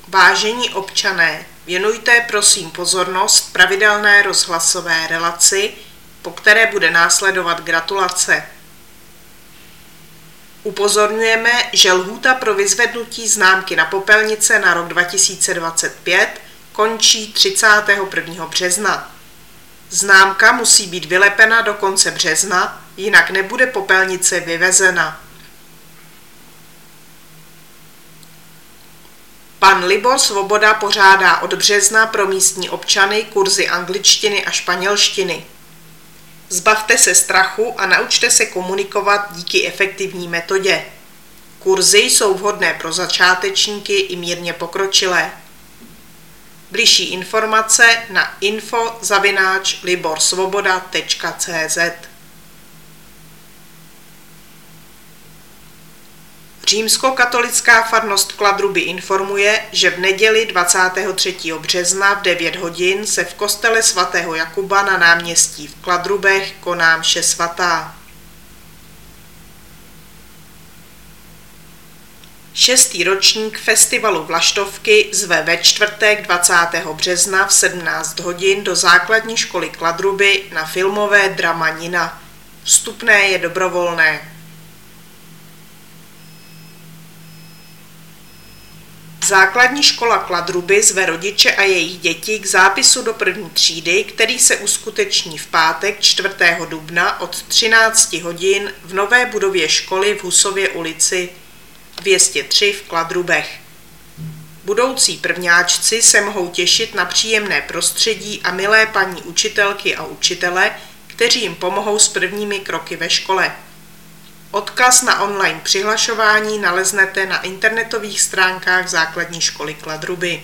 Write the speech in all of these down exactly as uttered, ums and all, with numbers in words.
Vážení občané, věnujte prosím pozornost pravidelné rozhlasové relaci, po které bude následovat gratulace. Upozorňujeme, že lhůta pro vyzvednutí známky na popelnice na rok dva tisíce dvacet pět končí třicátého prvního března. Známka musí být vylepena do konce března, jinak nebude popelnice vyvezena. Pan Libor Svoboda pořádá od března pro místní občany kurzy angličtiny a španělštiny. Zbavte se strachu a naučte se komunikovat díky efektivní metodě. Kurzy jsou vhodné pro začátečníky i mírně pokročilé. Bližší informace na info zavináč liborsvoboda tečka cé zet. Římskokatolická farnost Kladruby informuje, že v neděli dvacátého třetího března v devět hodin se v kostele svatého Jakuba na náměstí v Kladrubech koná mše svatá. Šestý ročník festivalu Vlaštovky zve ve čtvrtek dvacátého března v sedmnáct hodin do základní školy Kladruby na filmové drama Nina. Vstupné je dobrovolné. Základní škola Kladruby zve rodiče a jejich děti k zápisu do první třídy, který se uskuteční v pátek čtvrtého dubna od třinácti hodin v nové budově školy v Husově ulici dvě stě tři v Kladrubech. Budoucí prvňáčci se mohou těšit na příjemné prostředí a milé paní učitelky a učitele, kteří jim pomohou s prvními kroky ve škole. Odkaz na online přihlašování naleznete na internetových stránkách základní školy Kladruby.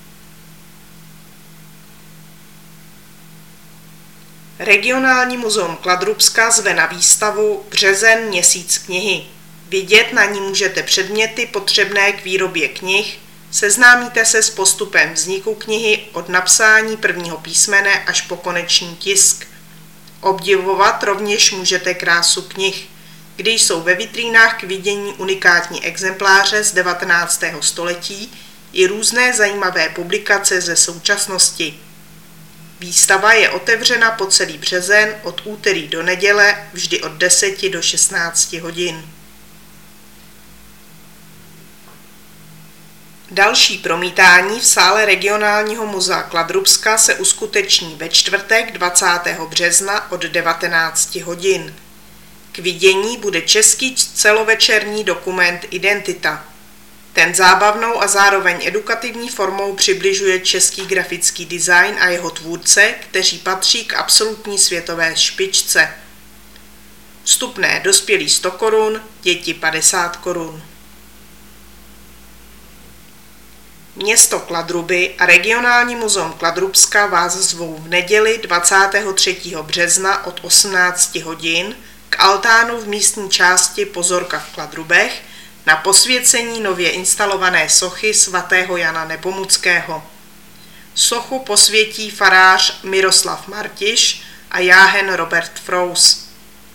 Regionální muzeum Kladrubska zve na výstavu Březen měsíc knihy. Vidět na ní můžete předměty potřebné k výrobě knih, seznámíte se s postupem vzniku knihy od napsání prvního písmene až po konečný tisk. Obdivovat rovněž můžete krásu knih, kdy jsou ve vitrínách k vidění unikátní exempláře z devatenáctého století i různé zajímavé publikace ze současnosti. Výstava je otevřena po celý březen od úterý do neděle vždy od deseti do šestnácti hodin. Další promítání v sále regionálního muzea Kladrubska se uskuteční ve čtvrtek dvacátého března od devatenácti hodin. K vidění bude český celovečerní dokument Identita. Ten zábavnou a zároveň edukativní formou přibližuje český grafický design a jeho tvůrce, kteří patří k absolutní světové špičce. Vstupné dospělí sto korun, děti padesát korun. Město Kladruby a regionální muzeum Kladrubska vás zvou v neděli dvacátého třetího března od osmnácti hodin k altánu v místní části Pozorka v Kladrubech na posvěcení nově instalované sochy svatého Jana Nepomuckého. Sochu posvětí farář Miroslav Martiš a jáhen Robert Frous.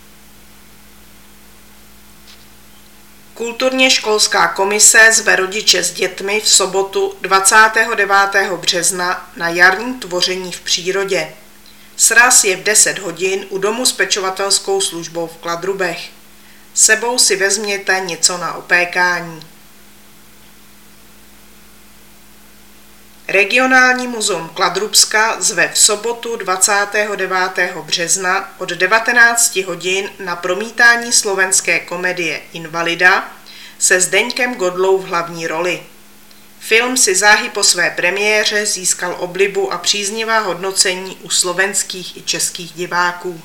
Kulturně školská komise zve rodiče s dětmi v sobotu dvacátého devátého března na jarní tvoření v přírodě. Sraz je v deset hodin u domu s pečovatelskou službou v Kladrubech. Sebou si vezměte něco na opékání. Regionální muzeum Kladrubska zve v sobotu dvacátého devátého března od devatenácti hodin na promítání slovenské komedie Invalida se Zdeňkem Godlou v hlavní roli. Film si záhy po své premiéře získal oblibu a příznivá hodnocení u slovenských i českých diváků.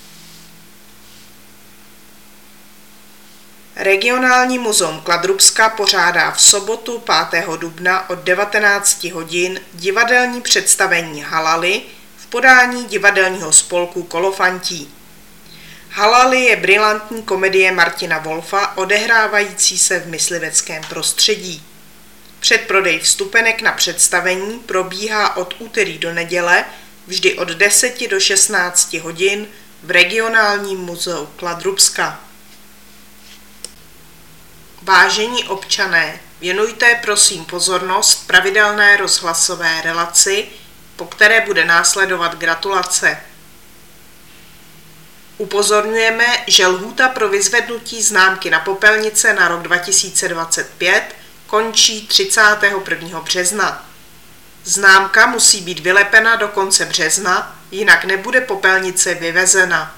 Regionální muzeum Kladrubska pořádá v sobotu pátého dubna od devatenácti hodin divadelní představení Halali v podání divadelního spolku Kolofantí. Halali je brilantní komedie Martina Wolfa odehrávající se v mysliveckém prostředí. Předprodej vstupenek na představení probíhá od úterý do neděle vždy od deseti do šestnácti hodin v regionálním muzeu Kladrubska. Vážení občané, Věnujte prosím pozornost pravidelné rozhlasové relaci, po které bude následovat gratulace. Upozorňujeme, že lhůta pro vyzvednutí známky na popelnice na rok dva tisíce dvacet pět končí třicátého prvního března. Známka musí být vylepena do konce března, jinak nebude popelnice vyvezena.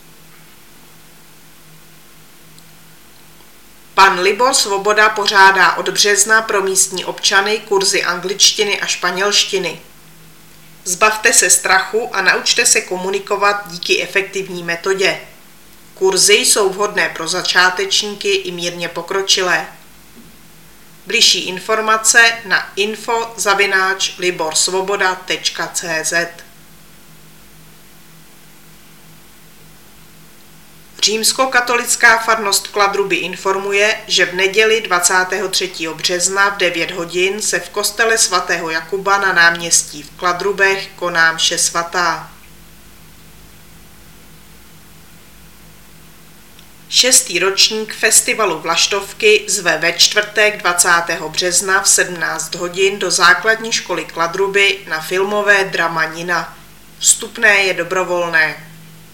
Pan Libor Svoboda pořádá od března pro místní občany kurzy angličtiny a španělštiny. Zbavte se strachu a naučte se komunikovat díky efektivní metodě. Kurzy jsou vhodné pro začátečníky i mírně pokročilé. Bližší informace na info zavináč liborsvoboda tečka cé zet. Římskokatolická farnost Kladruby informuje, že v neděli dvacátého třetího března v devět hodin se v kostele svatého Jakuba na náměstí v Kladrubech koná mše svatá. Šestý ročník festivalu Vlaštovky zve ve čtvrtek dvacátého března v sedmnáct hodin do základní školy Kladruby na filmové drama Nina. Vstupné je dobrovolné.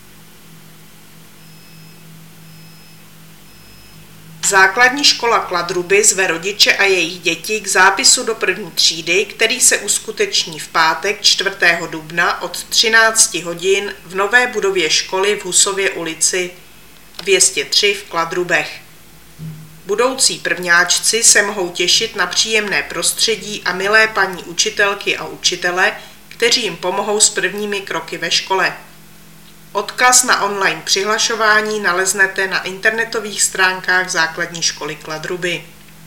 Základní škola Kladruby zve rodiče a jejich děti k zápisu do první třídy, který se uskuteční v pátek čtvrtého dubna od třinácti hodin v nové budově školy v Husově ulici dvě stě tři v Kladrubech. Budoucí prvňáčci se mohou těšit na příjemné prostředí a milé paní učitelky a učitele, kteří jim pomohou s prvními kroky ve škole. Odkaz na online přihlašování naleznete na internetových stránkách základní školy Kladruby.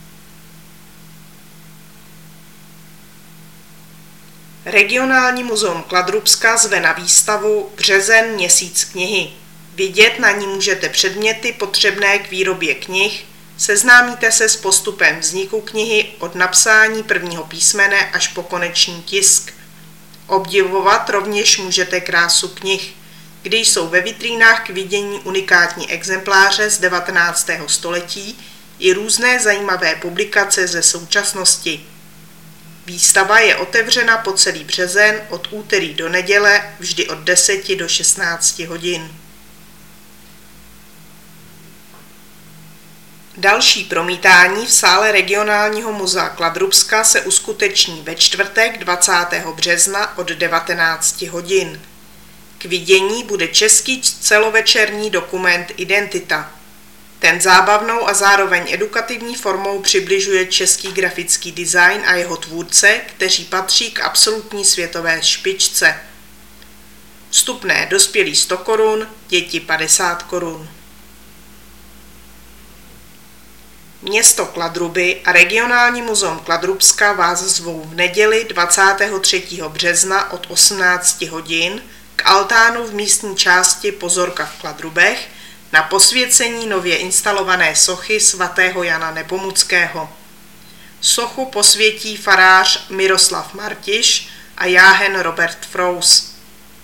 Regionální muzeum Kladrubska zve na výstavu Březen měsíc knihy. Vidět na ní můžete předměty potřebné k výrobě knih, seznámíte se s postupem vzniku knihy od napsání prvního písmene až po konečný tisk. Obdivovat rovněž můžete krásu knih, když jsou ve vitrínách k vidění unikátní exempláře z devatenáctého století i různé zajímavé publikace ze současnosti. Výstava je otevřena po celý březen od úterý do neděle vždy od deseti do šestnácti hodin. Další promítání v sále regionálního muzea Kladrubska se uskuteční ve čtvrtek dvacátého března od devatenácti hodin. K vidění bude český celovečerní dokument Identita. Ten zábavnou a zároveň edukativní formou přibližuje český grafický design a jeho tvůrce, kteří patří k absolutní světové špičce. Vstupné dospělí sto korun, děti padesát korun. Město Kladruby a regionální muzeum Kladrubska vás zvou v neděli dvacátého třetího března od osmnácti hodin k altánu v místní části Pozorka v Kladrubech na posvěcení nově instalované sochy svatého Jana Nepomuckého. Sochu posvětí farář Miroslav Martiš a jáhen Robert Frous.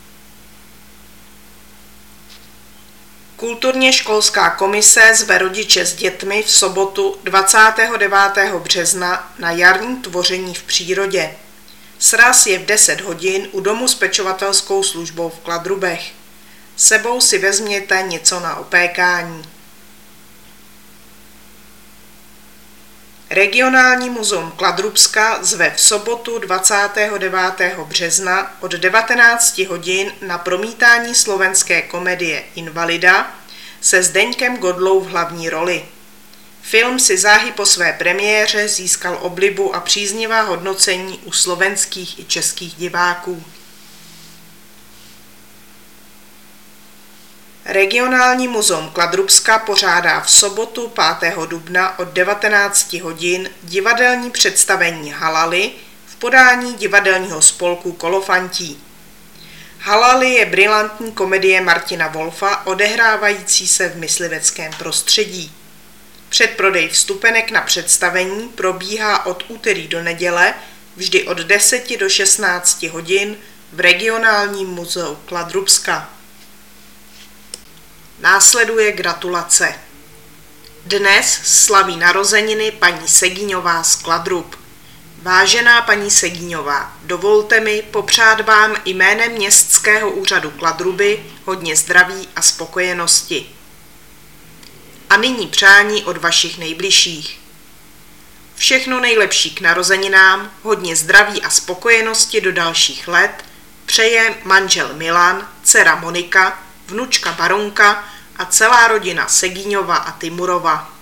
Kulturně školská komise zve rodiče s dětmi v sobotu dvacátého devátého března na jarní tvoření v přírodě. Sraz je v deset hodin u domu s pečovatelskou službou v Kladrubech. Sebou si vezměte něco na opékání. Regionální muzeum Kladrubska zve v sobotu dvacátého devátého března od devatenácti hodin na promítání slovenské komedie Invalida se Zdeňkem Godlou v hlavní roli. Film si záhy po své premiéře získal oblibu a příznivá hodnocení u slovenských i českých diváků. Regionální muzeum Kladrubska pořádá v sobotu pátého dubna od devatenácti hodin divadelní představení Halaly v podání divadelního spolku Kolofantí. Halaly je brilantní komedie Martina Wolfa odehrávající se v mysliveckém prostředí. Předprodej vstupenek na představení probíhá od úterý do neděle vždy od deseti do šestnácti hodin v regionálním muzeu Kladrubska. Následuje gratulace. Dnes slaví narozeniny paní Segiňová z Kladrub. Vážená paní Segiňová, dovolte mi popřát vám jménem Městského úřadu Kladruby hodně zdraví a spokojenosti. A nyní přání od vašich nejbližších. Všechno nejlepší k narozeninám, hodně zdraví a spokojenosti do dalších let přeje manžel Milan, dcera Monika, vnučka Baronka a celá rodina Segiňova a Timurova.